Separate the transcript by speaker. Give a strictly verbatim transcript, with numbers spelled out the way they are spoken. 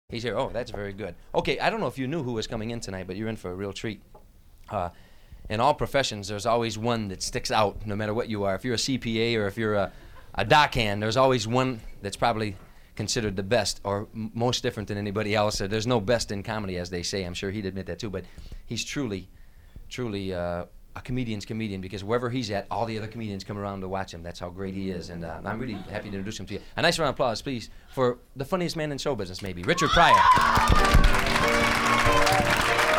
Speaker 1: He's here. Oh, that's very good. Okay, I don't know if you knew who was coming in tonight, but you're in for a real treat. Uh, in all professions, there's always one that sticks out, no matter what you are. If you're a C P A or if you're a, a dockhand, there's always one that's probably considered the best or m- most different than anybody else. There's no best in comedy, as they say. I'm sure he'd admit that too, but he's truly, truly uh, a comedian's comedian, because wherever he's at, all the other comedians come around to watch him. That's how great he is, and uh, I'm really happy to introduce him to you. A nice round of applause, please, for the funniest man in show business, maybe, Richard Pryor.